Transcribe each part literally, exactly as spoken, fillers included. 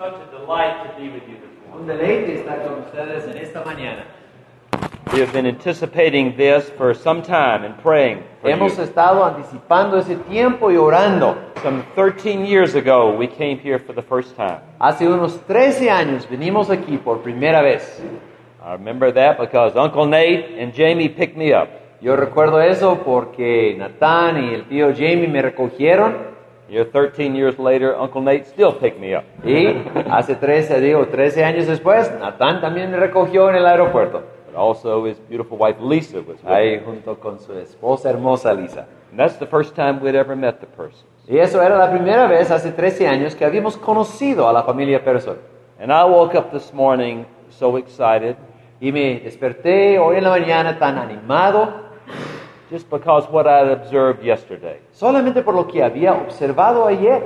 such a delight to be with you this Un morning. deleite estar con ustedes en esta mañana. We have been anticipating this for some time and praying for Hemos you. estado anticipando ese tiempo y orando. Some thirteen years ago, we came here for the first time. Hace unos trece años venimos aquí por primera vez. I remember that because Uncle Nate and Jamie picked me up. Yo recuerdo eso porque Natán y el tío Jamie me recogieron. Here, thirteen years later, Uncle Nate still picked me up. Y hace trece, digo, trece años después, Natán también me recogió en el aeropuerto. But also his beautiful wife Lisa was with Ahí me. junto con su esposa hermosa Lisa. And that's the first time we'd ever met the persons. Y eso era la primera vez hace trece años que habíamos conocido a la familia Person. And I woke up this morning so excited Y me desperté hoy en la mañana tan animado, just because what I had observed yesterday. solamente por lo que había observado ayer.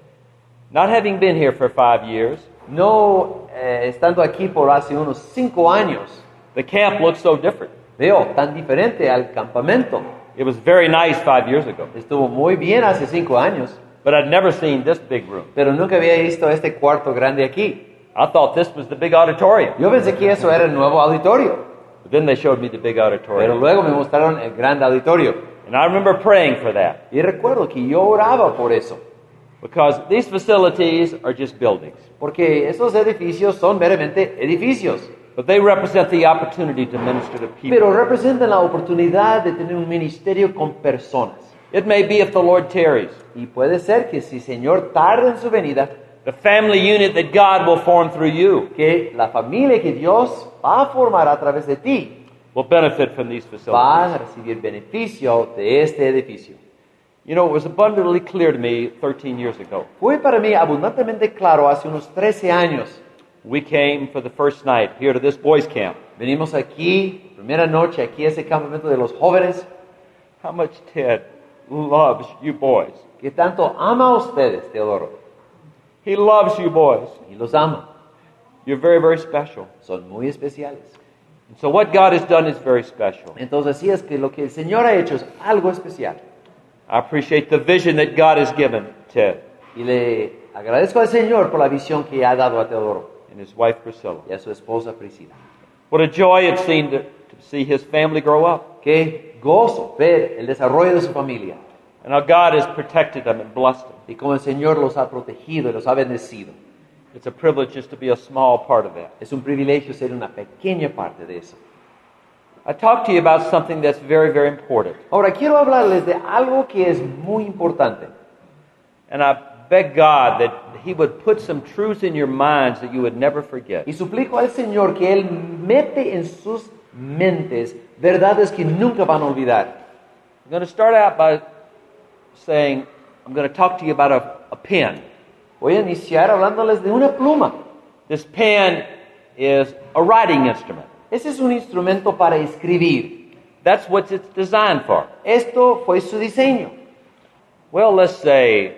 Not having been here for five years, No eh, estando aquí por hace unos cinco años, the camp looks so different. veo tan diferente al campamento. It was very nice five years ago, Estuvo muy bien hace cinco años, but I'd never seen this big room. pero nunca había visto este cuarto grande aquí. I thought this was the big auditorium. Yo pensé que eso era el nuevo auditorio, But then they showed me the big pero auditorium. luego me mostraron el grande auditorio. And I remember praying for that Y recuerdo que yo oraba por eso, because these facilities are just buildings, porque esos edificios son meramente edificios, but they represent the opportunity to minister to people. pero representan la oportunidad de tener un ministerio con personas. It may be if the Lord tarries, Y puede ser que si el Señor tarda en su venida, the family unit that God will form through you que la familia que Dios va a formar a través de ti will benefit from these va facilities. a recibir beneficio de este edificio. You know, it was abundantly clear to me thirteen years ago. Fue para mí abundantemente claro hace unos trece años. We came for the first night here to this boys' camp. Venimos aquí, primera noche, aquí a ese campamento de los jóvenes, How much Ted loves you boys. que tanto ama a ustedes, Teodoro, He loves you boys. y los ama. You're very, very special. Son muy especiales. And so what God has done is very special. Entonces, sí es que lo que el Señor ha hecho es algo especial. I appreciate the vision that God has given Ted Y le agradezco al Señor por la visión que ha dado a Teodoro and his wife Priscilla. y a su esposa Priscila. What a joy it's been to, to see his family grow up. Qué gozo ver el desarrollo de su familia And how God has protected them and blessed them. y cómo el Señor los ha protegido y los ha bendecido. It's a privilege just to be a small part of that. Es un privilegio ser una pequeña parte de eso. I talk to you about something that's very, very important. Ahora, quiero hablarles de algo que es muy importante. And I beg God that He would put some truths in your minds that you would never forget. Y suplico al Señor que Él mete en sus mentes verdades que nunca van a olvidar. I'm going to start out by saying, I'm going to talk to you about a, a pen. Voy a iniciar hablándoles de una pluma. This pen is a writing instrument. Ese es un instrumento para escribir. That's what it's designed for. Esto fue su diseño. Well, let's say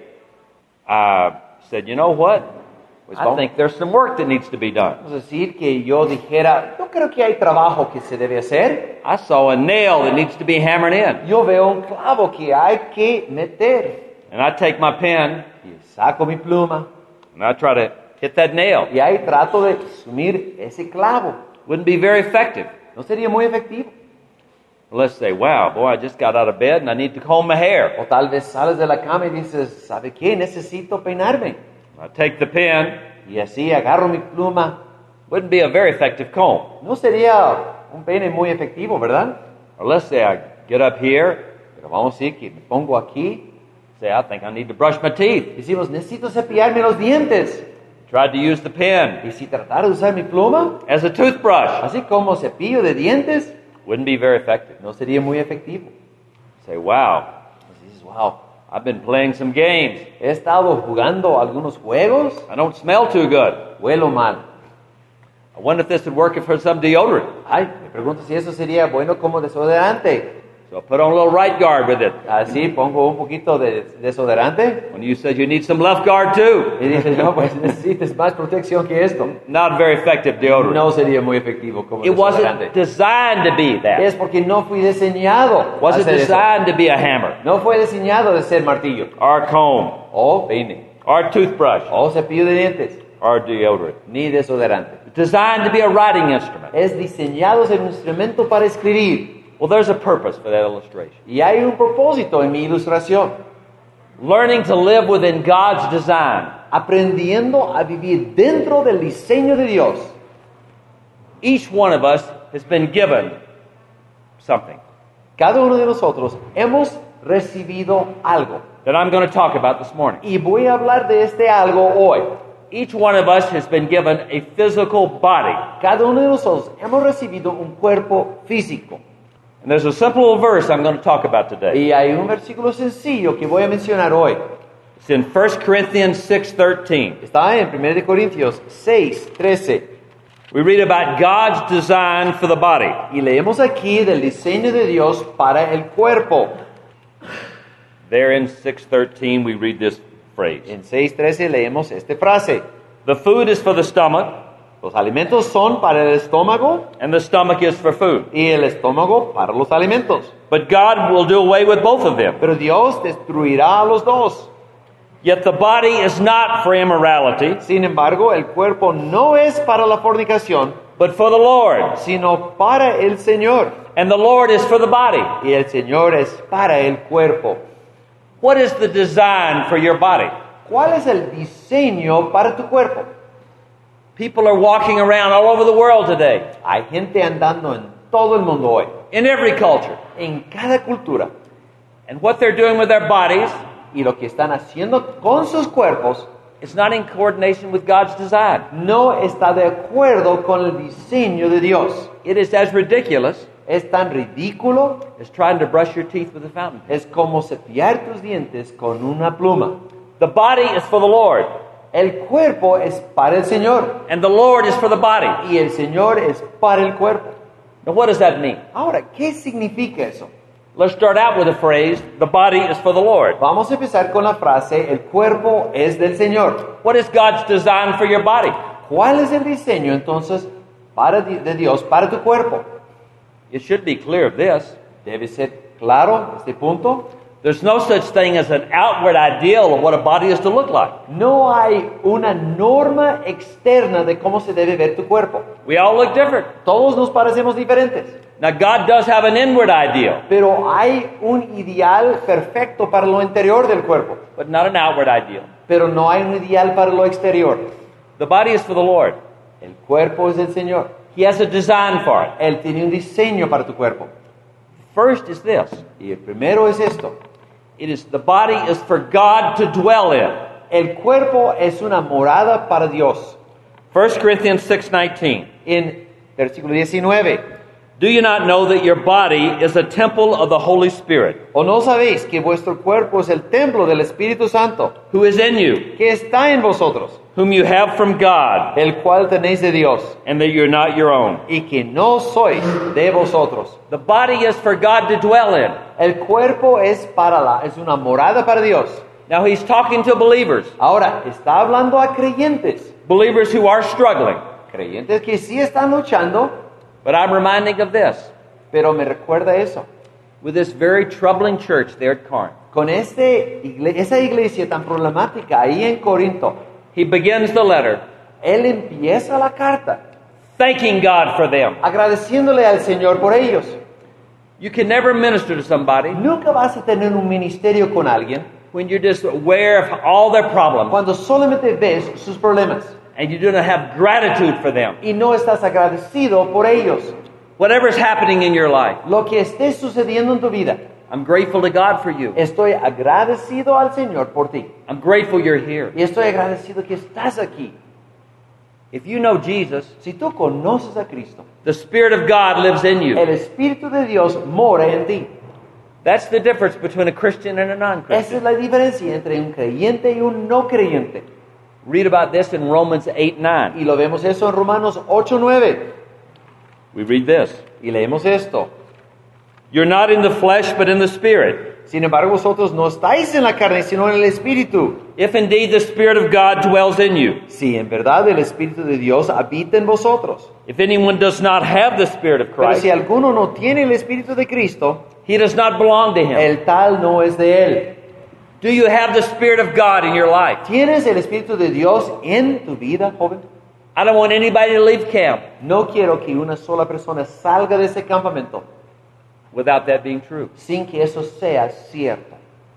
I said, you know what? Pues I vamos, think there's some work that needs to be done. vamos a decir que yo dijera, yo creo que hay trabajo que se debe hacer. I saw a nail that needs to be hammered in. Yo veo un clavo que hay que meter. And I take my pen Y saco mi pluma and I try to hit that nail. y ahí trato de sumir ese clavo. Wouldn't be very effective. No sería muy efectivo. Let's say, wow, boy, I just got out of bed and I need to comb my hair. O tal vez sales de la cama y dices, ¿sabe qué? Necesito peinarme. I take the pen. Y así agarro mi pluma. Wouldn't be a very effective comb. No sería un peine muy efectivo, ¿verdad? Or let's say I get up here, Pero vamos a decir que me pongo aquí. say, I think I need to brush my teeth. Decimos, necesito cepillarme los dientes. Tried to use the pen Y si tratara de usar mi pluma, as a toothbrush. así como cepillo de dientes, Wouldn't be very effective. no sería muy efectivo. Say, wow, Entonces dices, wow, I've been playing some games. he estado jugando algunos juegos, I don't smell too good. huelo mal. I wonder if this would work for some deodorant. Ay, me pregunto si eso sería bueno como desodorante. So I put on a little right guard with it. Así pongo un poquito de desodorante. When you said you need some left guard too. Y dices, no, pues necesitas más protección que esto. Not very effective deodorant. No sería muy efectivo como It wasn't desodorante. designed to be that. Es porque no fui diseñado. a Wasn't hacer eso. designed to be a hammer No fue diseñado de ser martillo, or a comb o peine, or a toothbrush. o cepillo de dientes. or deodorant. ni desodorante. It's designed to be a writing instrument. Es diseñado ser un instrumento para escribir. Well, there's a purpose for that illustration. Y hay un propósito en mi ilustración. Learning to live within God's design. Aprendiendo a vivir dentro del diseño de Dios. Each one of us has been given something Cada uno de nosotros hemos recibido algo. that I'm going to talk about this morning. Y voy a hablar de este algo hoy. Each one of us has been given a physical body. Cada uno de nosotros hemos recibido un cuerpo físico. And there's a simple verse I'm going to talk about today. Y hay un versículo sencillo que voy a mencionar hoy. It's in First Corinthians six thirteen. Está en primera de Corintios seis trece. We read about God's design for the body. Y leemos aquí del diseño de Dios para el cuerpo. There in six thirteen we read this phrase. En seis trece leemos esta frase. The food is for the stomach, Los alimentos son para el estómago and the stomach is for food. y el estómago para los alimentos. But God will do away with both of them. Pero Dios destruirá a los dos. Yet the body is not for immorality, Sin embargo, el cuerpo no es para la fornicación, but for the Lord. sino para el Señor. And the Lord is for the body. Y el Señor es para el cuerpo. What is the design for your body? ¿Cuál es el diseño para tu cuerpo? People are walking around all over the world today, Hay gente andando en todo el mundo hoy, in every culture. en cada cultura. And what they're doing with their bodies Y lo que están haciendo con sus cuerpos is not in coordination with God's design. no está de acuerdo con el diseño de Dios. It is as ridiculous Es tan ridículo, as trying to brush your teeth with a fountain pen. es como cepillar tus dientes con una pluma. The body is for the Lord, El cuerpo es para el Señor and the Lord is for the body. y el Señor es para el cuerpo. Now, what does that mean? Ahora, ¿qué significa eso? Let's start out with the phrase, the body is for the Lord. Vamos a empezar con la frase, el cuerpo es del Señor. What is God's design for your body? ¿Cuál es el diseño entonces para di- de Dios para tu cuerpo? It should be clear of this. Debe ser claro este punto. There's no such thing as an outward ideal of what a body is to look like. No hay una norma externa de cómo se debe ver tu cuerpo. We all look different. Todos nos parecemos diferentes, Now, God does have an inward ideal, pero hay un ideal perfecto para lo interior del cuerpo, but not an outward ideal. pero no hay un ideal para lo exterior. The body is for the Lord. El cuerpo es del Señor. He has a design for it. Él tiene un diseño para tu cuerpo. First is this. Y el primero es esto. It is the body is for God to dwell in. El cuerpo es una morada para Dios. First Corinthians six nineteen. En versículo diecinueve. Do you not know that your body is a temple of the Holy Spirit, ¿O no sabéis que vuestro cuerpo es el templo del Espíritu Santo, who is in you, que está en vosotros, whom you have from God, el cual tenéis de Dios, and that you're not your own? y que no sois de vosotros? The body is for God to dwell in. El cuerpo es para la, es una morada para Dios. Now he's talking to believers, Ahora, está hablando a creyentes, believers who are struggling. creyentes que sí están luchando, But I'm reminding of this, pero me recuerda eso. with this very troubling church there at Corinth. Con este, igle- esa iglesia tan problemática ahí en Corinto, He begins the letter él empieza la carta thanking God for them. agradeciéndole al Señor por ellos. You can never minister to somebody Nunca vas a tener un ministerio con alguien when you're just aware of all their problems cuando solamente ves sus problemas and you do not have gratitude for them. y no estás agradecido por ellos. Whatever's happening in your life, Lo que esté sucediendo en tu vida, I'm grateful to God for you. estoy agradecido al Señor por ti. I'm grateful you're here. Y estoy agradecido que estás aquí. If you know Jesus, Si tú conoces a Cristo, the Spirit of God lives in you. el Espíritu de Dios mora en ti. That's the difference between a Christian and a Esa es non-Christian. la diferencia entre un creyente y un no creyente. Read about this in Romans eight nine. Y lo vemos eso en Romanos ocho nueve. We read this. Y leemos esto. You're not in the flesh, but in the Spirit. Sin embargo, vosotros no estáis en la carne, sino en el Espíritu. If indeed the Spirit of God dwells in you. Si en verdad el Espíritu de Dios habita en vosotros. If anyone does not have the Spirit of Pero Christ, si alguno no tiene el Espíritu de Cristo, he does not belong to him. el tal no es de él. Do you have the Spirit of God in your life? ¿Tienes el Espíritu de Dios en tu vida, joven? I don't want anybody to leave camp No quiero que una sola persona salga de ese campamento without that being true. sin que eso sea cierto.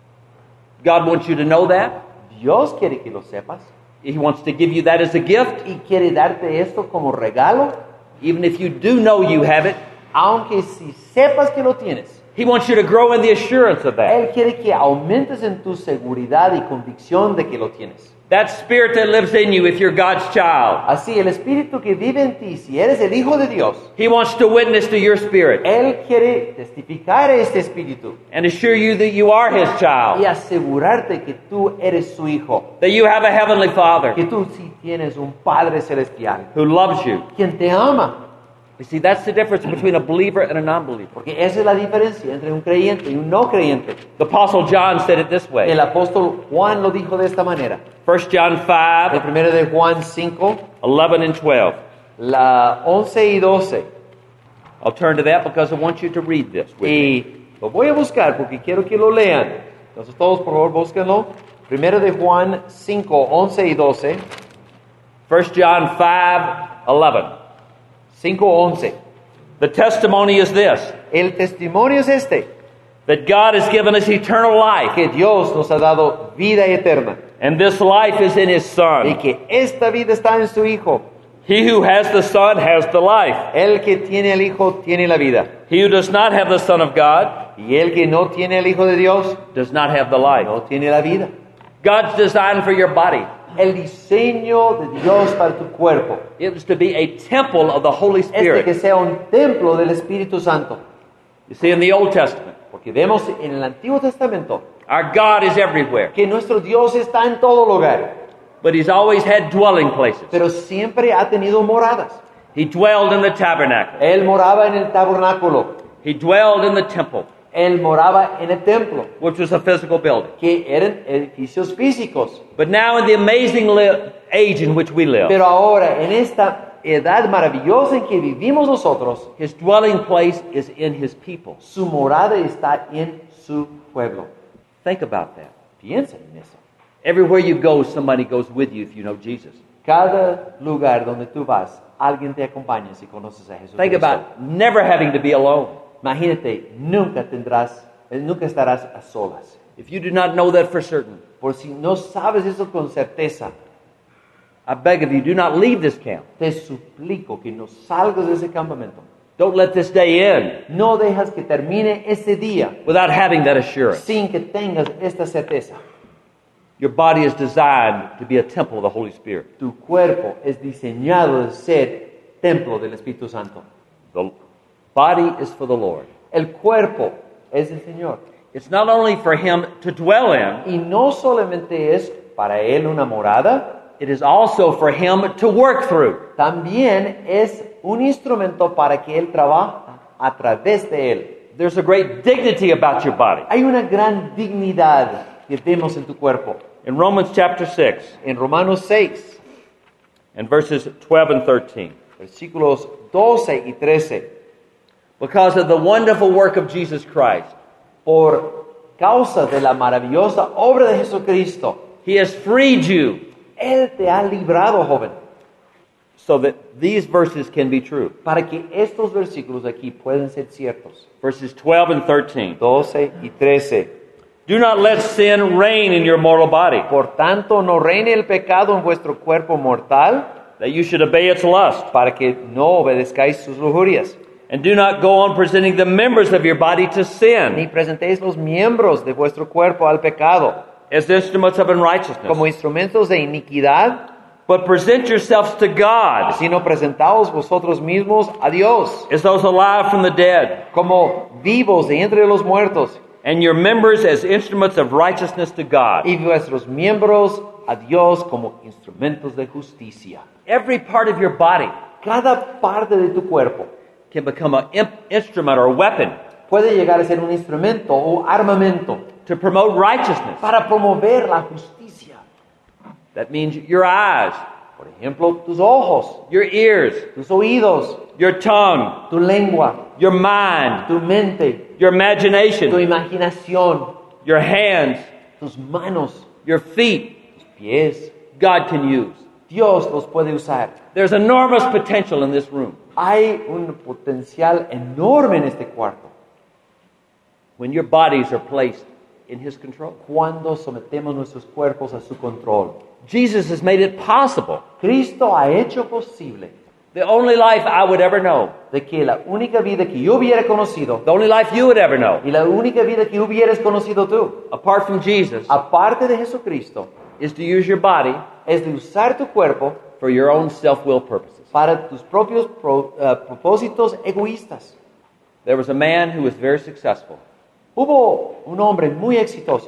God wants you to know that. Dios quiere que lo sepas He wants to give you that as a gift. y quiere darte esto como regalo, Even if you do know you have it, aunque si sepas que lo tienes. He wants you to grow in the assurance of that. Él quiere que aumentes en tu seguridad y convicción de que lo tienes. That Spirit that lives in you if you're God's child. Así, el Espíritu que vive en ti, si eres el Hijo de Dios, He wants to witness to your spirit Él quiere testificar este Espíritu and assure you that you are His y child, asegurarte que tú eres su Hijo, that you have a Heavenly Father que tú sí tienes un Padre Celestial, who loves you. quien te ama. You see, that's the difference between a believer and a non-believer. Porque esa es la diferencia entre un creyente y un no creyente. The Apostle John said it this way. El apóstol Juan lo dijo de esta manera. First John El five, primero de Juan cinco, eleven and twelve. la once y doce. I'll turn to that because I want you to read this with me. Y lo voy a buscar porque quiero que lo lean. Entonces todos por favor búsquenlo. Primero de Juan cinco, once y doce. First John five, eleven. cinco, once. The testimony is this, El testimonio es este, that God has given us eternal life, que Dios nos ha dado vida eterna and this life is in His y Son. que esta vida está en su Hijo. He who has the Son has the life. El que tiene al Hijo tiene la vida. He who does not have the Son of God Y el que no tiene al Hijo de Dios does not have the life. no tiene la vida. God's design for your body El diseño de Dios para tu cuerpo it was to be a temple of the Holy es de que Spirit. sea un templo del Espíritu Santo. You see, in the Old Testament, Porque vemos en el Antiguo Testamento our God is everywhere, que nuestro Dios está en todo lugar, but He's always had dwelling places. pero siempre ha tenido moradas. He dwelled in the tabernacle. Él moraba en el tabernáculo, He dwelled in the temple, él moraba en el templo, which was a physical building. que eran edificios físicos. But now in the amazing li- age in which we live, Pero ahora, en esta edad maravillosa en que vivimos nosotros, His dwelling place is in His people. su morada está en su pueblo. Think about that. Piensa en eso. Everywhere you go, somebody goes with you if you know Jesus. Cada lugar donde tú vas, alguien te acompaña si conoces a Jesús. Think about never having to be alone. Imagínate, nunca tendrás, eh, nunca estarás a solas. If you do not know that for certain, Por si no sabes eso con certeza, I beg of you, do not leave this camp. te suplico que no salgas de ese campamento. Don't let this day end No dejas que termine ese día without having that assurance. sin que tengas esta certeza. Your body is designed to be a temple of the Holy Spirit. Tu cuerpo es diseñado de ser templo del Espíritu Santo. The body is for the Lord. El cuerpo es el Señor. It's not only for Him to dwell in, Y no solamente es para Él una morada, it is also for Him to work through. también es un instrumento para que Él trabaje a través de Él. There's a great dignity about your body. Hay una gran dignidad que vemos en tu cuerpo. In Romans chapter six, En Romanos seis, and verses twelve and thirteen, versículos doce y trece, because of the wonderful work of Jesus Christ, por causa de la maravillosa obra de Jesucristo, He has freed you Él te ha librado, joven, so that these verses can be true. para que estos versículos aquí puedan ser ciertos. Verses twelve and thirteen. doce y trece. Do not let sin reign in your mortal body, Por tanto, no reine el pecado en vuestro cuerpo mortal, that you should obey its lust. para que no obedezcáis sus lujurias, And do not go on presenting the members of your body to ni sin presentéis los miembros de vuestro cuerpo al pecado, as instruments of unrighteousness, como instrumentos de iniquidad, but present yourselves to God sino presentaos vosotros mismos a Dios, as those alive from the dead, como vivos de entre los muertos, and your members as instruments of righteousness to God. y vuestros miembros a Dios como instrumentos de justicia. Every part of your body Cada parte de tu cuerpo can become an imp- instrument or a weapon puede llegar a ser un instrumento o armamento to promote righteousness. para promover la justicia. That means your eyes, Por ejemplo, tus ojos, your ears, tus oídos, your tongue, tu lengua, your mind, tu mente, your tu imagination, imaginación, your hands, tus manos, your feet, tus pies. God can use. Dios los puede usar. There's enormous potential in this room. Hay un potencial enorme en este cuarto When your bodies are placed in His control. cuando sometemos nuestros cuerpos a su control. Jesus has made it possible. Cristo ha hecho posible The only life I would ever know, de que la única vida que yo hubiera conocido the only life you would ever know, y la única vida que hubieras conocido tú, apart from Jesus, aparte de Jesucristo, is to use your body es de usar tu cuerpo for your own self-will purposes. para tus propios pro- uh, propósitos egoístas. There was a man who was very successful. Hubo un hombre muy exitoso.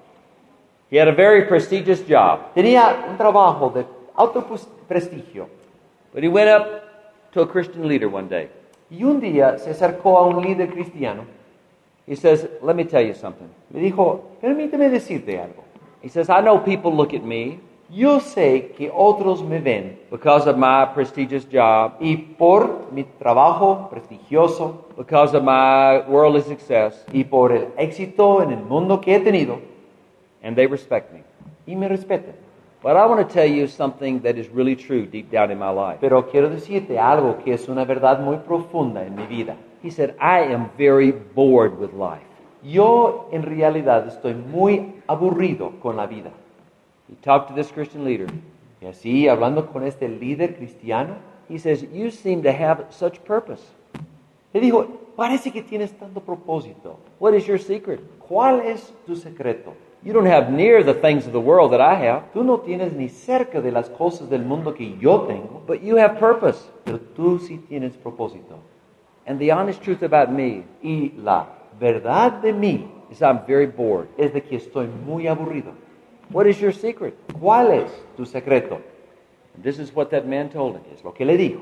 He had a very prestigious job, Tenía un trabajo de alto pres- prestigio. but he went up to a Christian leader one day. Y un día se acercó a un líder cristiano. He says, "Let me tell you something." Le dijo, permíteme decirte algo. He says, "I know people look at me Yo sé que otros me ven because of my prestigious job, y por mi trabajo prestigioso because of my worldly success, y por el éxito en el mundo que he tenido and they respect me. y me respetan. But I want to tell you something that is really true deep down in my life." Pero quiero decirte algo que es una verdad muy profunda en mi vida. He said, "I am very bored with life." Yo en realidad estoy muy aburrido con la vida. He talked to this Christian leader. Y así, hablando con este líder cristiano, He says, "You seem to have such purpose. le dijo, parece que tienes tanto propósito. What is your secret? ¿Cuál es tu secreto? You don't have near the things of the world that I have, Tú no tienes ni cerca de las cosas del mundo que yo tengo, but you have purpose." pero tú sí tienes propósito. And the honest truth about me Y la verdad de mí is I'm very bored. es de que estoy muy aburrido. What is your secret? ¿Cuál es tu secreto? And this is what that man told him. Es lo que le dijo.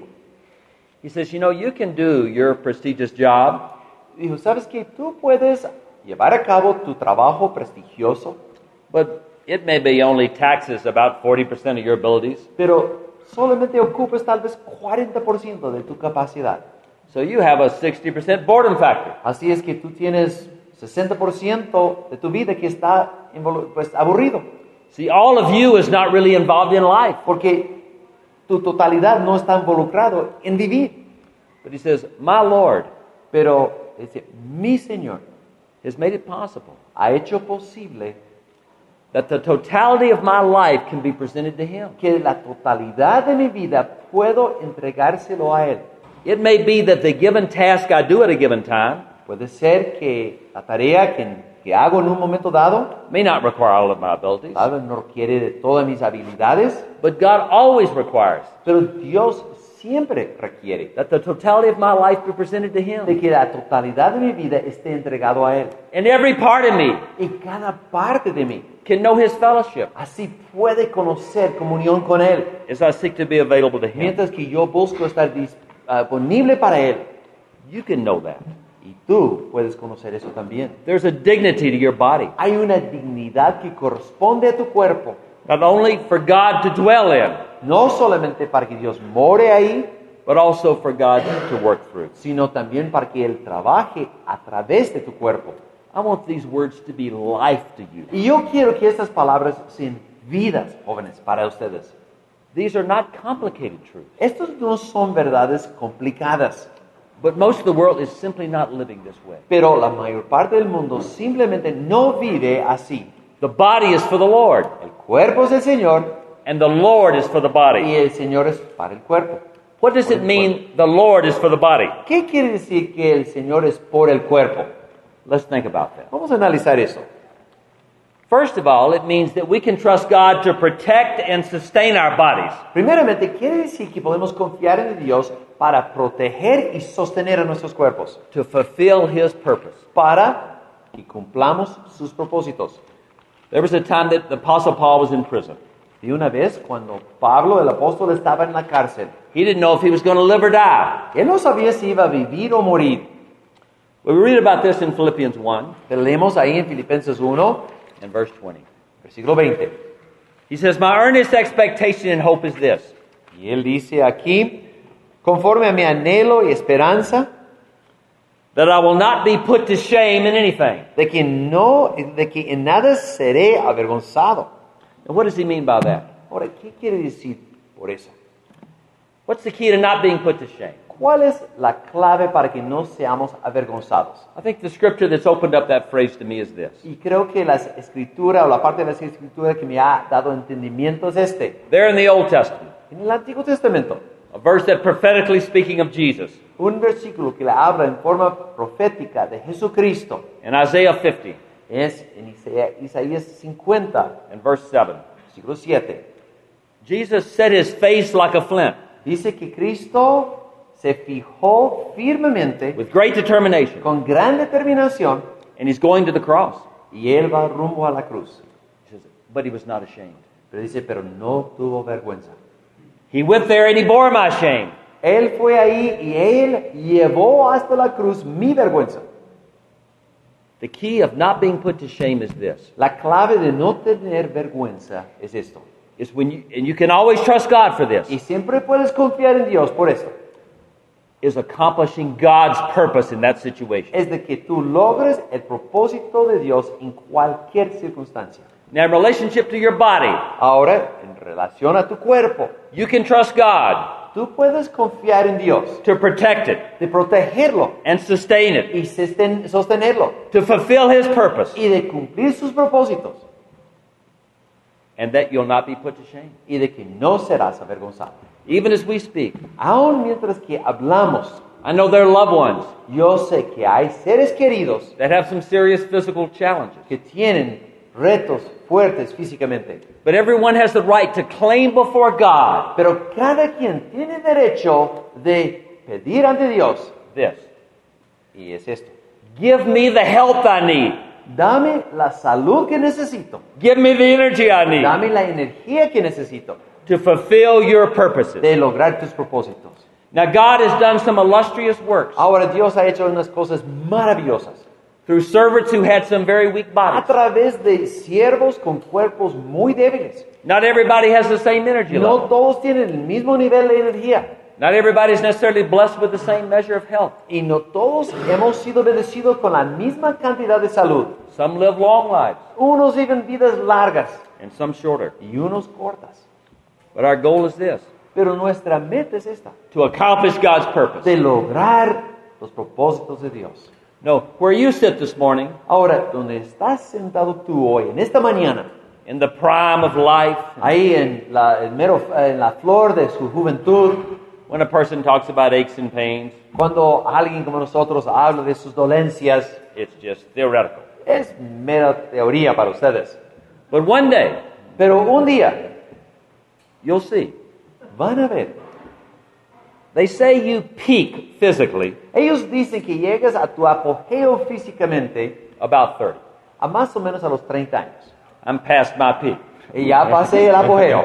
He says, "You know, you can do your prestigious job, Dijo, ¿sabes qué? Tú puedes llevar a cabo tu trabajo prestigioso, but it may be only taxes about forty percent of your abilities. pero solamente ocupas tal vez cuarenta por ciento de tu capacidad. So you have a sixty percent boredom factor. Así es que tú tienes sesenta por ciento de tu vida que está involu- pues, aburrido, See, all of you is not really involved in life." porque tu totalidad no está involucrado en vivir. But he says, "My Lord Pero dice, mi Señor has made it possible ha hecho posible that the totality of my life can be presented to Him. que la totalidad de mi vida puedo entregárselo a Él. It may be that the given task I do at a given time Puede ser que la tarea que, que hago en un momento dado may not require all of my abilities, tal vez no requiere de todas mis habilidades, but God always requires pero Dios siempre requiere that the totality of my life be presented to de Him. que la totalidad de mi vida esté entregado a Él. And every part of me Y cada parte de mí can know His fellowship así puede conocer comunión con Él, as I seek to be available to Him. mientras que yo busco estar disponible para Él. You can know that. Y tú puedes conocer eso también. There's a dignity to your body, Hay una dignidad que corresponde a tu cuerpo, not only for God to dwell in, no solamente para que Dios more ahí, but also for God to work through. sino también para que Él trabaje a través de tu cuerpo. I want these words to be life to you. Y yo quiero que estas palabras sean vidas, jóvenes, para ustedes. These are not complicated truths, Estos no son verdades complicadas, but most of the world is simply not living this way. pero la mayor parte del mundo simplemente no vive así. The body is for the Lord, El cuerpo es del Señor and the Lord is for the y body. el Señor es para el cuerpo. What does it mean, the Lord is for the body? ¿Qué quiere decir que el Señor es por el cuerpo? Let's think about that. Vamos a analizar eso. First of all, it means that we can trust God to protect and sustain our bodies. Primeramente, quiere decir que podemos confiar en Dios para proteger y sostener a nuestros cuerpos, To fulfill His purpose. para que cumplamos sus propósitos. There was a time that the Apostle Paul was in prison. Y una vez, cuando Pablo, el apóstol, estaba en la cárcel, He didn't know if he was going to live or die. él no sabía si iba a vivir o morir. We read about this in Philippians one Pero leemos ahí en Filipenses uno, and verse twenty. versículo veinte. He says, "My earnest expectation and hope is this, Y él dice aquí, conforme a mi anhelo y esperanza, that I will not be put to shame in anything. De que no, de que en nada seré avergonzado. And what does he mean by that? Ahora, ¿qué quiere decir por eso? What's the key to not being put to shame? ¿Cuál es la clave para que no seamos avergonzados? I think the scripture that's opened up that phrase to me is this. Y creo que la escritura o la parte de la escritura que me ha dado entendimiento es este. There in the Old Testament, En el Antiguo Testamento, a verse that prophetically speaking of Jesus, un versículo que le habla en forma profética de Jesucristo in Isaiah fifty es en Isaías, Isaías cincuenta, and verse seven. versículo siete. Jesus set his face like a flint Dice que Cristo se fijó firmemente, with great determination, con gran determinación, and he's going to the cross. y él va rumbo a la cruz. He says, but he was not ashamed. Pero dice, pero no tuvo vergüenza. He went there and he bore my shame. Él fue ahí y él llevó hasta la cruz mi vergüenza. The key of not being put to shame is this. La clave de no tener vergüenza es esto. Is when you, and you can always trust God for this, Y siempre puedes confiar en Dios por esto. is accomplishing God's purpose in that situation. Es de que tú logres el propósito de Dios en cualquier circunstancia. Now, in relationship to your body, Ahora, en relación a tu cuerpo, you can trust God tú puedes confiar en Dios, to protect it de protegerlo and sustain it, y sosten- sostenerlo to fulfill His purpose, y de cumplir sus propósitos and that you'll not be put to shame. y de que no serás avergonzado. Even as we speak, Aún mientras que hablamos, I know there are loved ones yo sé que hay seres queridos that have some serious physical challenges. que tienen retos fuertes físicamente, But everyone has the right to claim before God pero cada quien tiene derecho de pedir ante Dios, this. y es esto: Give me the health I need. dame la salud que necesito, Give me the energy I need dame la energía que necesito to fulfill your purposes. de lograr tus propósitos. Now, God has done some illustrious works Ahora Dios ha hecho unas cosas maravillosas through servants who had some very weak a bodies. través de siervos con cuerpos muy débiles. Not everybody has the same energy No level. todos tienen el mismo nivel de energía Not everybody is necessarily blessed with the same measure of health. y no todos hemos sido bendecidos con la misma cantidad de salud. Some live long lives Unos viven vidas largas and some shorter. y unos cortas. But our goal is this, Pero nuestra meta es esta: to accomplish God's purpose. de lograr los propósitos de Dios. No, where you sit this morning, Ahora, donde estás sentado tú hoy, en esta mañana, in the prime of life, ahí en la, en mero- en la flor de su juventud, when a person talks about aches and pains, cuando alguien como nosotros habla de sus dolencias, it's just theoretical. es mera teoría para ustedes. But one day, Pero un día you'll see. van a ver. They say you peak physically Ellos dicen que llegas a tu apogeo físicamente about thirty. a más o menos a los treinta años. I'm past my peak. Y ya pasé el apogeo.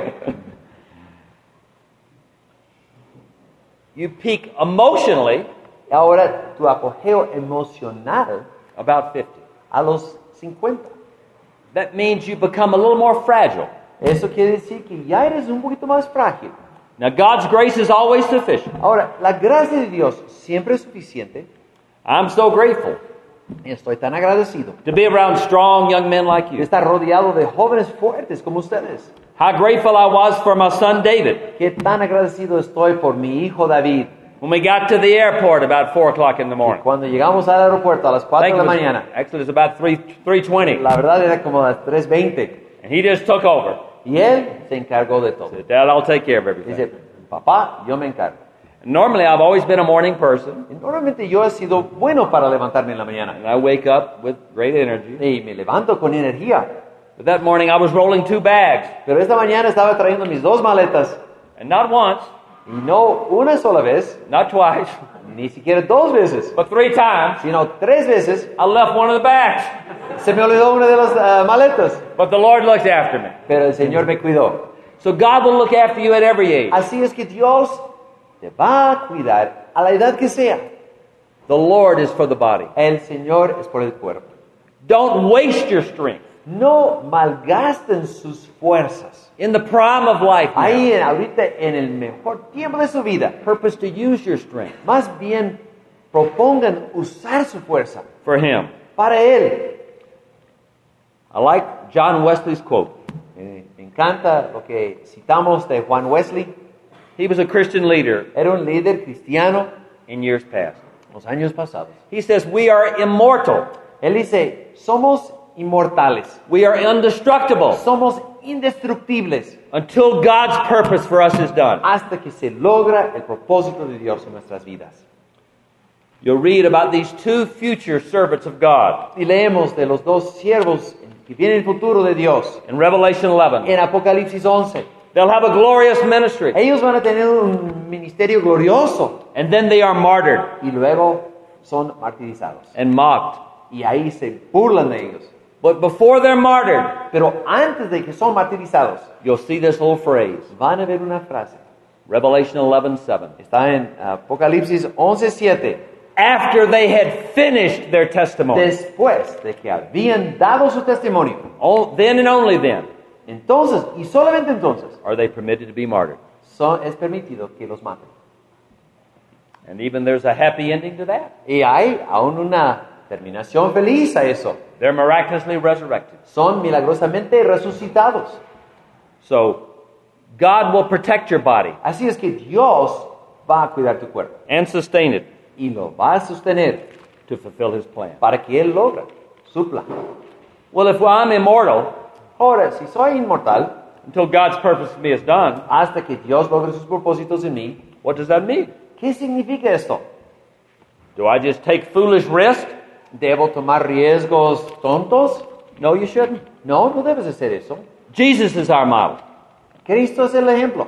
You peak emotionally Ahora tu apogeo emocional about fifty. a los cincuenta. That means you become a little more fragile. Eso quiere decir que ya eres un poquito más frágil. Now, God's grace is always sufficient. Ahora, la gracia de Dios siempre es suficiente. I'm so grateful Y estoy tan agradecido to be around strong young men like de you. estar rodeado de jóvenes fuertes como ustedes. How grateful I was for my son David Qué tan agradecido estoy por mi hijo David. when we got to the airport about four o'clock in the morning. Cuando llegamos al aeropuerto a las I cuatro think de it la was- mañana, Actually, it was about three three twenty, la verdad era como las tres veinte. and he just took over. Y él se encargó de todo. Said, Dad, I'll take care of everything. Dice, papá, yo me encargo. Normally, I've always been a morning person, Y normalmente yo he sido bueno para levantarme en la mañana. and I wake up with great energy. Y me levanto con energía. But that morning, I was rolling two bags, Pero esta mañana estaba trayendo mis dos maletas. and not once, Y no una sola vez, not twice, ni siquiera dos veces, but three times, sino tres veces, I left one of the bags. se me olvidó una de las ah, maletas. But the Lord looked after me. Pero el Señor me cuidó. So God will look after you at every age. Así es que Dios te va a cuidar a la edad que sea. The Lord is for the body. El Señor es por el cuerpo. Don't waste your strength. No malgasten sus fuerzas. In the prime of life now, Ahí en- ahorita en el mejor tiempo de su vida, purpose to use your strength más bien propongan usar su fuerza for Him. para Él. I like John Wesley's quote. Eh, me encanta lo que citamos de Juan Wesley. He was a Christian leader Era un líder cristiano in years past. los años pasados. He says, we are immortal. Él dice, somos inmortales, We are indestructible somos indestructibles until God's purpose for us is done. hasta que se logra el propósito de Dios en nuestras vidas. You'll read about these two future servants of God Y leemos de los dos siervos que vienen en el futuro de Dios in Revelation eleven. en Apocalipsis once. They'll have a glorious ministry, Ellos van a tener un ministerio glorioso and then they are martyred y luego son martirizados. and mocked. Y ahí se burlan de ellos. But before they're martyred, Pero antes de que son martirizados, you'll see this little phrase, van a ver una frase. Revelation eleven seven. Está en Apocalipsis once siete. After they had finished their testimony, Después de que habían dado su testimonio, oh, then and only then entonces, y solamente entonces, are they permitted to be martyred. son, es permitido que los maten. And even there's a happy ending to that. Y hay aún una terminación feliz a eso. They're miraculously resurrected. Son milagrosamente resucitados. So God will protect your body Así es que Dios va a cuidar tu cuerpo and sustain it y lo va a sostener to fulfill His plan. para que Él logre su plan. Well, if I'm immortal Ahora, si soy inmortal, until God's purpose for me is done, hasta que Dios logre sus propósitos en mí, what does that mean? ¿qué significa esto? Do I just take foolish risks? ¿Debo tomar riesgos tontos? No, you shouldn't. No, no debes hacer eso. Jesus is our model. Cristo es el ejemplo.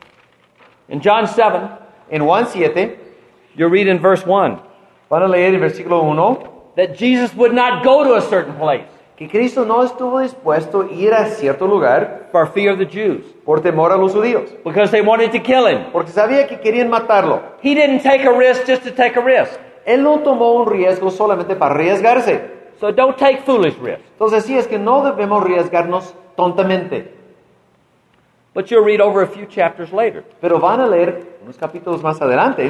In John seven, En Juan siete, you read in verse one van a leer el versículo uno, that Jesus would not go to a certain place que Cristo no estuvo dispuesto a ir a cierto lugar for fear of the Jews, por temor a los judíos, because they wanted to kill Him. porque sabía que querían matarlo. He didn't take a risk just to take a risk. Él no tomó un riesgo solamente para arriesgarse. So don't take foolish risks. Entonces sí, es que no debemos arriesgarnos tontamente. But you'll read over a few chapters later Pero van a leer unos capítulos más adelante,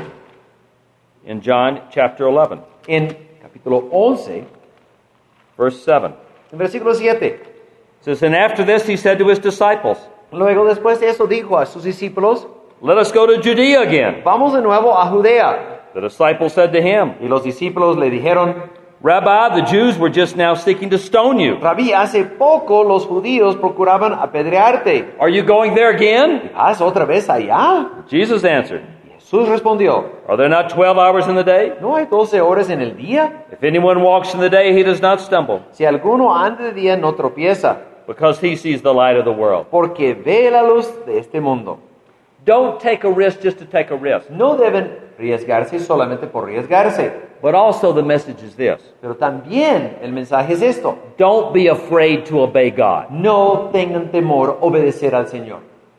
in John chapter eleven, en capítulo once, verse seven. en versículo siete. It says, and after this he said to his disciples, Luego, después de eso, dijo a sus discípulos, let us go to Judea again. vamos de nuevo a Judea. The disciples said to him, Y los discípulos le dijeron, Rabbi, the Jews were just now seeking to stone you. Rabí, hace poco los judíos procuraban apedrearte. Are you going there again? ¿Vas otra vez allá? Jesus answered, Jesús respondió, are there not twelve hours in the day? ¿no hay doce horas en el día? If anyone walks in the day, he does not stumble, Si alguno anda de día no tropieza, because he sees the light of the world. porque ve la luz de este mundo. Don't take a risk just to take a risk. No deben arriesgarse solamente por arriesgarse. But also the message is this. Pero también el mensaje es esto. Don't be afraid to obey God. No tengan temor obedecer al Señor.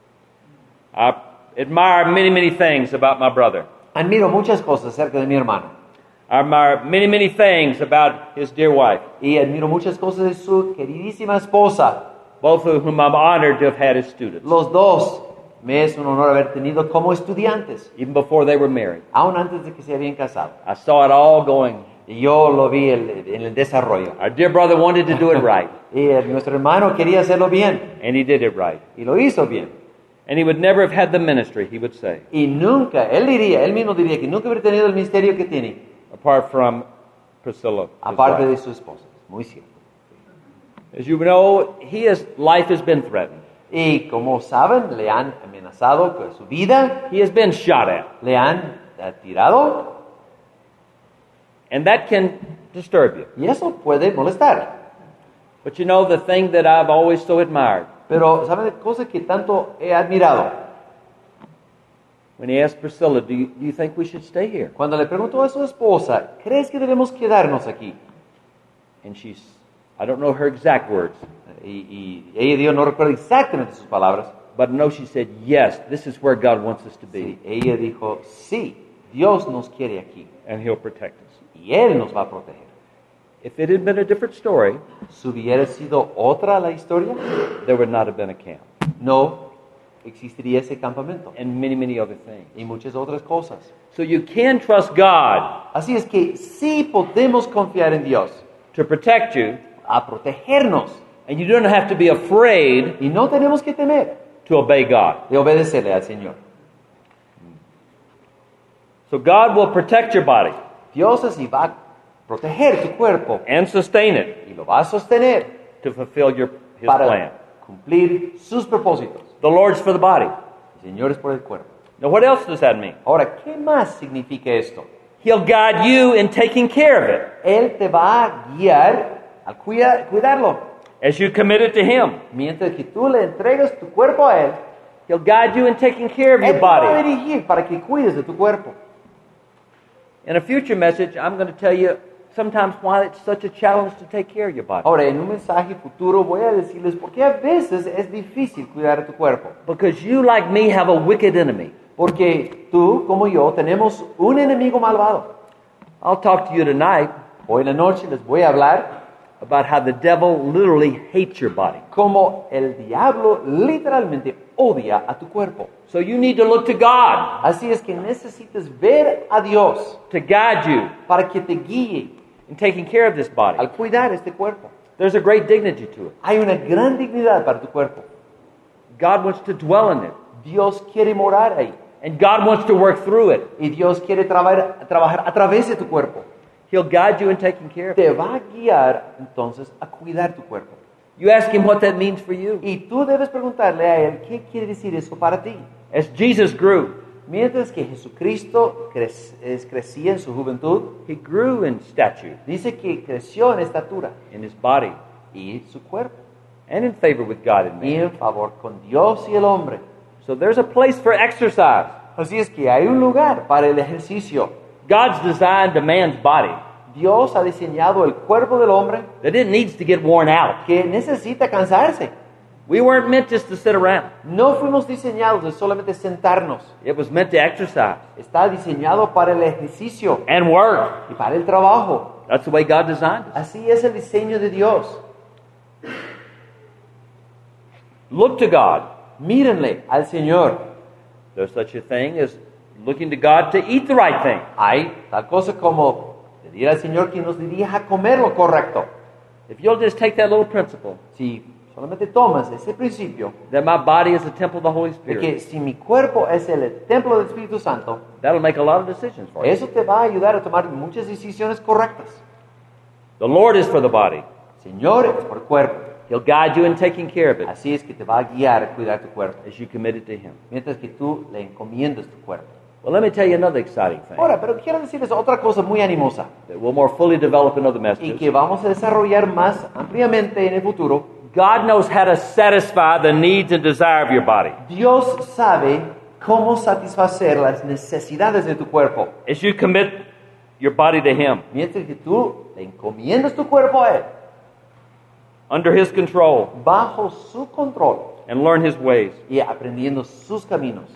I admire many, many things about my brother. Admiro muchas cosas acerca de mi hermano. I admire many, many things about his dear wife, Y admiro muchas cosas de su queridísima esposa. both of whom I'm honored to have had as students, Los dos me es un honor haber tenido como estudiantes, even before they were married. aún antes de que se habían casado. I saw it all going. Y yo lo vi el- en el desarrollo. Our dear brother wanted to do it right, Y el- nuestro hermano quería hacerlo bien. and he did it right. Y lo hizo bien. And he would never have had the ministry, he would say, Y nunca, él diría, él mismo diría que nunca hubiera tenido el ministerio que tiene, apart from Priscilla. his aparte wife. de su esposa. Muy cierto. As you know, he has, life has been threatened. Y como saben, le han amenazado con su vida, He has been shot at. le han eh, tirado, And that can disturb you. y eso puede molestar. But you know, the thing that I've always so admired, Pero, ¿saben de cosas que tanto he admirado? when he asked Priscilla, do you, do you think we should stay here? Cuando le preguntó a su esposa, ¿crees que debemos quedarnos aquí? And she's, I don't know her exact words, Y, y ella dijo, no recuerdo exactamente sus palabras, but no, she said, yes, this is where God wants us to sí, be, ella dijo, sí, Dios nos quiere aquí, and he'll protect us. y Él nos va a proteger. If it had been a different story, Si hubiera sido otra la historia, there would not have been a camp. no existiría ese campamento and many, many other things. y muchas otras cosas. So you can trust God Así es que sí podemos confiar en Dios to protect you, a protegernos and you don't have to be afraid y no tenemos que temer to obey God. de obedecerle al Señor. So God will protect your body Dios así va a proteger tu cuerpo and sustain it y lo va a sostener to fulfill your His para plan. cumplir sus propósitos. The Lord's for the body. El Señor es por el cuerpo. Now, what else does that mean? Ahora, ¿qué más significa esto? He'll guide you in taking care of it Él te va a guiar a cuida- cuidarlo. as you commit it to Him. Mientras que tú le entregas tu cuerpo a Él, He'll guide you in taking care of Él your te va a body. dirigir para que cuides de tu cuerpo. In a future message, I'm going to tell you sometimes why it's such a challenge to take care of your body. Ahora, en un mensaje futuro voy a decirles por qué a veces es difícil cuidar de tu cuerpo. Because you, like me, have a wicked enemy. Porque tú, como yo, tenemos un enemigo malvado. I'll talk to you tonight Hoy en la noche les voy a hablar about how the devil literally hates your body. cómo el diablo literalmente odia a tu cuerpo. So you need to look to God Así es que necesitas ver a Dios to guide you para que te guíe in taking care of this body. al cuidar este cuerpo. There's a great dignity to it. Hay una gran dignidad para tu cuerpo. God wants to dwell in it, Dios quiere morar ahí. and God wants to work through it. Y Dios quiere trabajar, trabajar a través de tu cuerpo. He'll guide you in taking care of it. Te va a guiar entonces a cuidar tu cuerpo. You ask Him what that means for you. Y tú debes preguntarle a Él qué quiere decir eso para ti. As Jesus grew, Mientras que Jesucristo cre- es- crecía en su juventud, He grew in stature, dice que creció en estatura in His body, y su cuerpo, and in favor with God and y man. en favor con Dios y el hombre. So there's a place for exercise. Así es que hay un lugar para el ejercicio. God's designed a man's body Dios ha diseñado el cuerpo del hombre that it needs to get worn out. que necesita cansarse. We weren't meant just to sit around. No fuimos diseñados de solamente sentarnos. It was meant to exercise Está diseñado para el ejercicio and work. y para el trabajo. That's the way God designed it. Así es el diseño de Dios. Look to God. Mírenle al Señor. There's such a thing as looking to God to eat the right thing. Hay tal cosa como pedir al Señor que nos dirija a comer lo correcto. If you'll just take that little principle, Si solamente tomas ese principio that my body is the temple of the Holy de Spirit, que si mi cuerpo es el templo del Espíritu Santo, that'll make a lot of decisions for you. eso te va a ayudar a tomar muchas decisiones correctas. The Lord is for the body. Señor es por cuerpo. He'll guide you in taking care of it Así es que te va a guiar a cuidar tu cuerpo, as you commit it to Him. mientras que tú le encomiendas tu cuerpo. Well, let me tell you another exciting thing Ahora, pero quiero decirles otra cosa muy animosa that we'll more fully develop in other y messages. que vamos a desarrollar más ampliamente en el futuro. God knows how to satisfy the needs and desire of your body. Dios sabe cómo satisfacer las necesidades de tu cuerpo, As you commit your body to Him, mientras que tú le encomiendas tu cuerpo a Él, under His control, bajo su control and learn His ways. y aprendiendo sus caminos.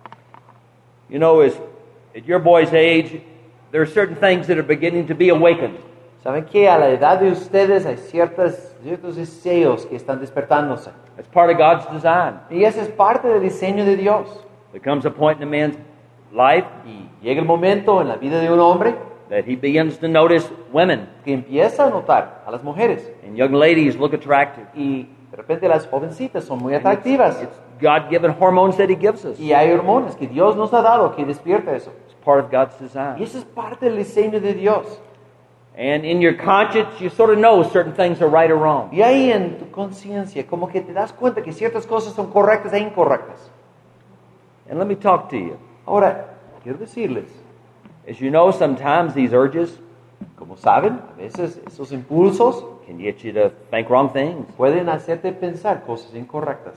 You know, as at your boy's age, there are certain things that are beginning to be awakened. Saben que a la edad de ustedes hay ciertas, ciertos deseos que están despertándose. That's part of God's design. Y eso es parte del diseño de Dios. There comes a point in a man's life Y llega el momento en la vida de un hombre that he begins to notice women, que empieza a notar a las mujeres. and young ladies look attractive. Y de repente las jovencitas son muy atractivas. It's God-given hormones that He gives us. Y hay hormonas que Dios nos ha dado que despierta eso. It's part of God's Y design. eso es parte del diseño de Dios. And in your conscience, you sort of know certain things are right or wrong. Y ahí en tu conciencia, como que te das cuenta que ciertas cosas son correctas e incorrectas. And let me talk to you. Ahora, quiero decirles, As you know, sometimes these urges como saben, a veces esos impulsos can get you to think wrong things. pueden hacerte pensar cosas incorrectas.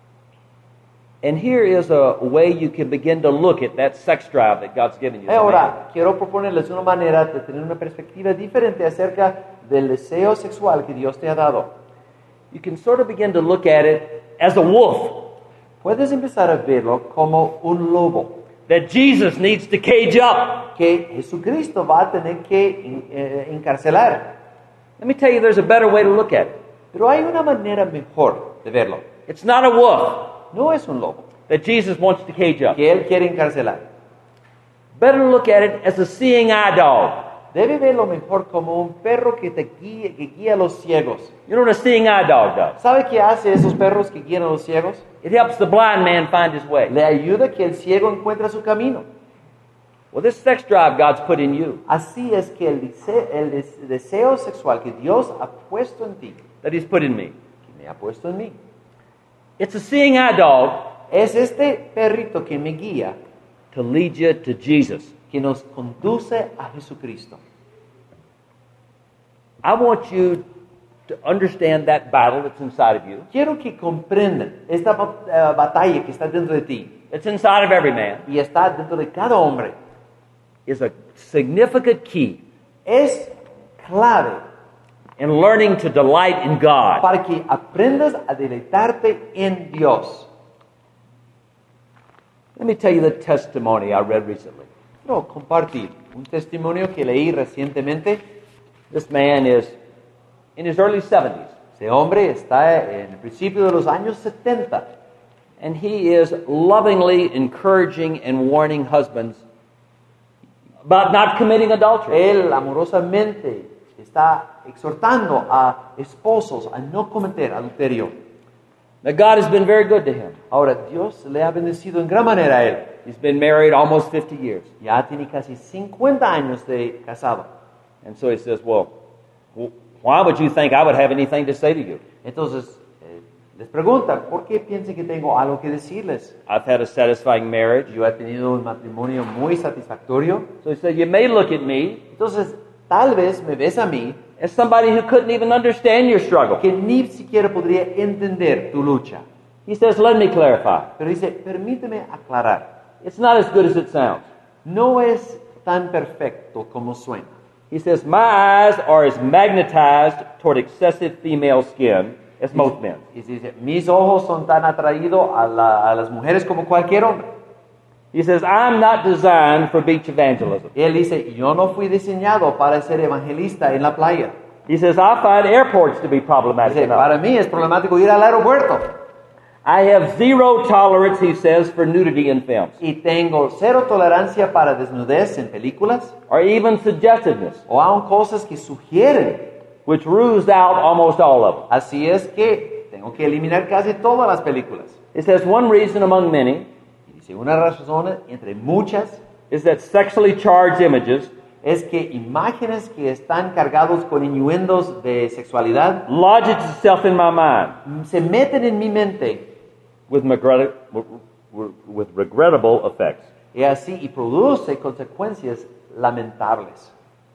And here is a way you can begin to look at that sex drive that God's given you. as a man. Ahora, quiero proponerles una manera de tener una perspectiva diferente acerca del deseo sexual que Dios te ha dado. You can sort of begin to look at it as a wolf Puedes empezar a verlo como un lobo that Jesus needs to cage up. que Jesucristo va a tener que eh, encarcelar. Let me tell you, there's a better way to look at it. Pero hay una manera mejor de verlo. It's not a wolf. No es un lobo. that Jesus wants to cage up. que Él quiere encarcelar. Better look at it as a seeing eye dog. Debe verlo mejor como un perro que te guía, que guía a los ciegos. You know what a seeing eye dog does? ¿Sabe qué hace esos perros que guían a los ciegos? It helps the blind man find his way. Le ayuda a que el ciego encuentre su camino. Well, this sex drive God's put in you, Así es que el deseo, el des- deseo sexual que Dios ha puesto en ti, that He's put in me, que me ha puesto en mí, it's a seeing eye dog es este perrito que me guía, to lead you to Jesus. que nos conduce a Jesucristo. I want you to understand that battle that's inside of you. Quiero que comprendan esta bat- eh, batalla que está dentro de ti It's inside of every man. y está dentro de cada hombre. Is a significant key Es clave in learning to delight in God. para que aprendas a deleitarte en Dios. Let me tell you the testimony I read recently. Quiero compartir un testimonio que leí recientemente. This man is in his early seventies, Ese hombre está en el principio de los años setenta and he is lovingly encouraging and warning husbands about not committing adultery. Él amorosamente está exhortando a esposos a no cometer adulterio. Now, God has been very good to him. Ahora, Dios le ha bendecido en gran manera a él. He's been married almost fifty years. Ya tiene casi cincuenta años de casado. And so he says, well, wh- why would you think I would have anything to say to you? Entonces, eh, les pregunta, ¿por qué piensan que tengo algo que decirles? I've had a satisfying marriage. Yo he tenido un matrimonio muy satisfactorio. So he said, you may look at me Entonces, tal vez me ves a mí as somebody who couldn't even understand your struggle. que ni siquiera podría entender tu lucha. He says, let me clarify. Pero dice, permíteme aclarar. It's not as good as it sounds. No es tan perfecto como suena. He says, my eyes are as magnetized toward excessive female skin as most men. Y dice, mis ojos son tan atraídos a, la- a las mujeres como cualquier hombre. He says, I'm not designed for beach evangelism. Él dice, yo no fui diseñado para ser evangelista en la playa. He says, I find airports to be problematic Dice, enough. para mí es problemático ir al aeropuerto. I have zero tolerance, he says, for nudity in films, Y tengo cero tolerancia para desnudez en películas or even suggestiveness, o aun cosas que sugieren. which rules out almost all of them. Así es que tengo que eliminar casi todas las películas. It says, one reason among many Y dice, una razón entre muchas is that sexually charged images es que imágenes que están cargados con innuendos de sexualidad lodge itself in my mind se meten en mi mente with, regret- with regrettable effects. y así y produce consecuencias lamentables.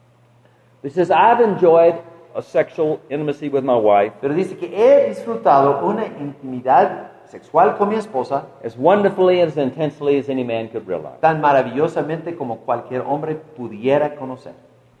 He says, I've enjoyed a sexual intimacy with my wife Pero dice que he disfrutado una intimidad sexual con mi esposa as wonderfully and as intensely as any man could realize. tan maravillosamente como cualquier hombre pudiera conocer.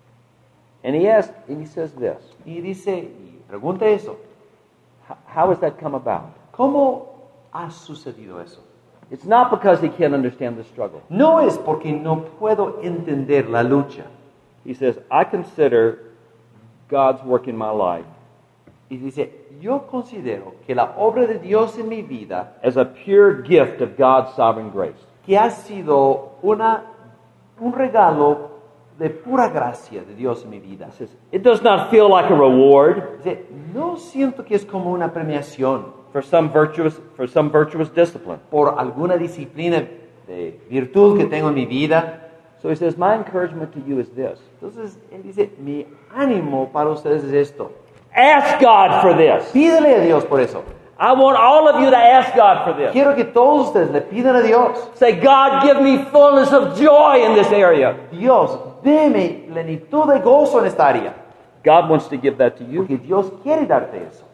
And he asks, and he says this, Y dice, y pregunta eso, "H- how has that come about? ¿cómo ha sucedido eso? It's not because he can't understand the struggle. No es porque no puedo entender la lucha. He says, I consider God's work in my life Y dice, yo considero que la obra de Dios en mi vida, as a pure gift of God's sovereign grace. que ha sido una, un regalo de pura gracia de Dios en mi vida. He says, it does not feel like a reward Dice, no siento que es como una premiación for some virtuous, for some virtuous discipline. por alguna disciplina de virtud que tengo en mi vida. So he says, my encouragement to you is this. Entonces, él dice, mi ánimo para ustedes es esto. Ask God for this. Pídele a Dios por eso. I want all of you to ask God for this. Quiero que todos ustedes le pidan a Dios. Say, God, give me fullness of joy in this area. Dios, deme plenitud de gozo en esta área. God wants to give that to you, Porque Dios quiere darte eso.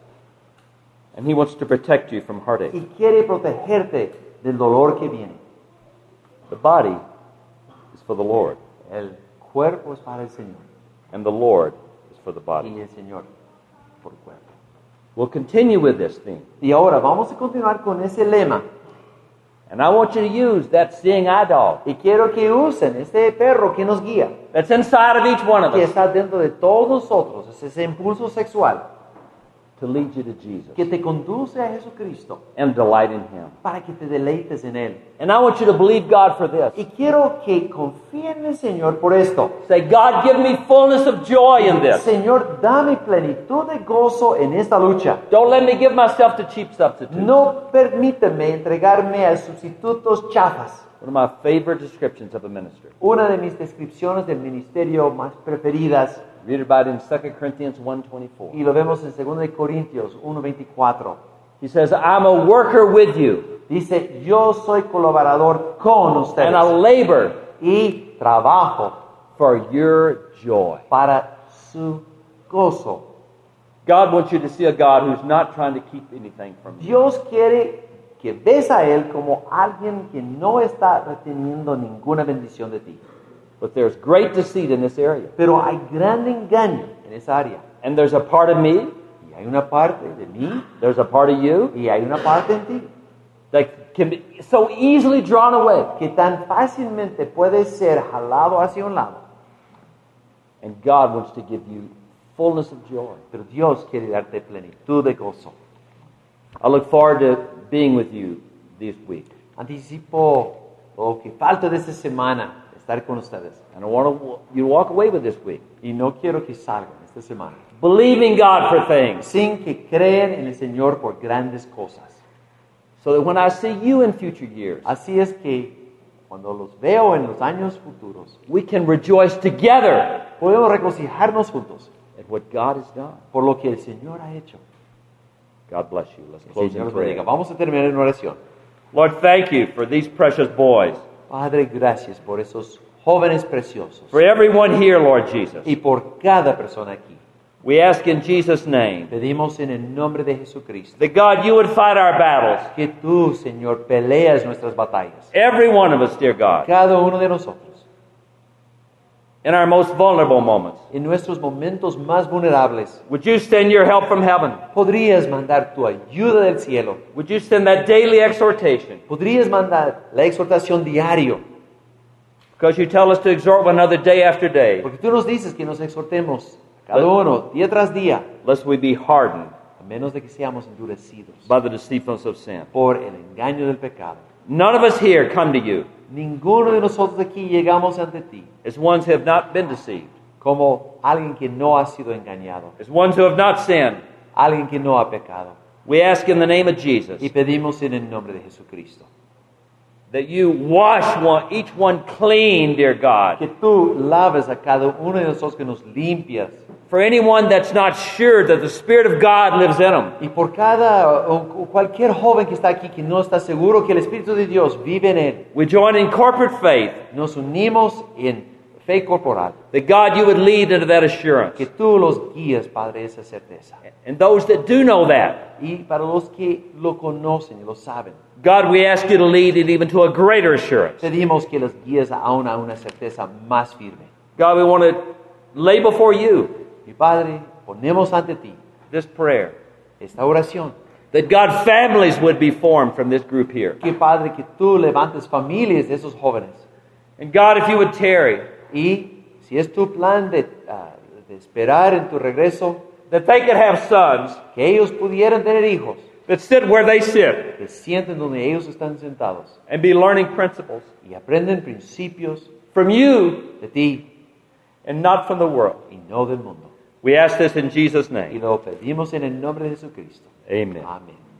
and He wants to protect you from heartache. Y quiere protegerte del dolor que viene. The body is for the Lord, El cuerpo es para el Señor. and the Lord is for the body. Y el Señor por el cuerpo. We'll continue with this theme. Y ahora vamos a continuar con ese lema. And I want you to use that seeing eye dog Y quiero que usen este perro que nos guía. that's inside of each one of Que us está dentro de todos nosotros. Es ese impulso sexual. to lead you to Jesus que te conduce a Jesucristo and delight in Him. para que te deleites en Él. And I want you to believe God for this. Y quiero que confíen en el Señor por esto. Say, God, give me fullness of joy in this. Señor, dame plenitud de gozo en esta lucha. Don't let me give myself to cheap substitutes. No permíteme entregarme a sustitutos chafas. One of my favorite descriptions of a minister. Una de mis descripciones del ministerio más preferidas, Read about it in Second Corinthians one twenty-four. y lo vemos en Segunda de Corintios uno veinticuatro. He says, I'm a worker with you, Dice, yo soy colaborador con ustedes and I labor y trabajo for your joy. para su gozo. God wants you to see a God who's not trying to keep anything from you. Dios quiere que ves a Él como alguien que no está reteniendo ninguna bendición de ti. But there's great deceit in this area. Pero hay gran engaño en esa área. And there's a part of me, Y hay una parte de mí there's a part of you, y hay una parte en ti that can be so easily drawn away. que tan fácilmente puede ser jalado hacia un lado. And God wants to give you fullness of joy. Pero Dios quiere darte plenitud de gozo. I look forward to being with you this week. Anticipo lo que falta de esta semana, estar con ustedes. And I want you to walk away with this week, Y no quiero que salgan esta semana believing God for things, sin que crean en el Señor por grandes cosas. so that when I see you in future years, Así es que cuando los veo en los años futuros, we can rejoice together podemos regocijarnos juntos at what God has done. por lo que el Señor ha hecho. God bless you. Let's El close Señor in los bendiga. prayer. Vamos a terminar en oración. Lord, thank you for these precious boys, Padre, gracias por esos jóvenes preciosos for everyone here, Lord Jesus. y por cada persona aquí. We ask in Jesus' name Pedimos en el nombre de Jesucristo that God, you would fight our battles. que tú, Señor, peleas nuestras batallas. Every one of us, dear God, Cada uno de nosotros, in our most vulnerable moments. en nuestros momentos más vulnerables, Would you send your help from heaven? podrías mandar tu ayuda del cielo. Would you send that daily exhortation? Podrías mandar la exhortación diario, Because you tell us to exhort one another day after day, porque tú nos dices que nos exhortemos cada uno día tras día, lest we be hardened a menos de que seamos endurecidos by the deceitfulness of sin. por el engaño del pecado. None of us here come to you Ninguno de nosotros aquí llegamos ante ti as ones who have not been deceived, como alguien que no ha sido engañado, as ones who have not sinned. alguien que no ha pecado. We ask in the name of Jesus Y pedimos en el nombre de Jesucristo that you wash one, each one clean, dear God. que tú laves a cada uno de nosotros, que nos limpias. For anyone that's not sure that the Spirit of God lives in them, Y por cada o cualquier joven que está aquí que no está seguro que el Espíritu de Dios vive en él, we join in corporate faith nos unimos en fe corporal, that God, you would lead into that assurance. que tú los guías, Padre, esa certeza. And those that do know that, Y para los que lo conocen y lo saben, God, we ask you to lead it even to a greater assurance. pedimos que los guíes aún a una certeza más firme. God, we want to lay before you Mi Padre, ponemos ante ti this prayer, esta oración, that God, families would be formed from this group here. que Padre, que tú levantes familias de esos jóvenes. And God, if you would tarry, Y si es tu plan de, ah, de esperar en tu regreso, that they could have sons que ellos pudieran tener hijos, that sit where they sit que sienten donde ellos están sentados and be learning principles y aprenden principios from you de ti and not from the world. y no del mundo. We ask this in Jesus' Y name. lo pedimos en el nombre de Jesucristo. Amen. Amén.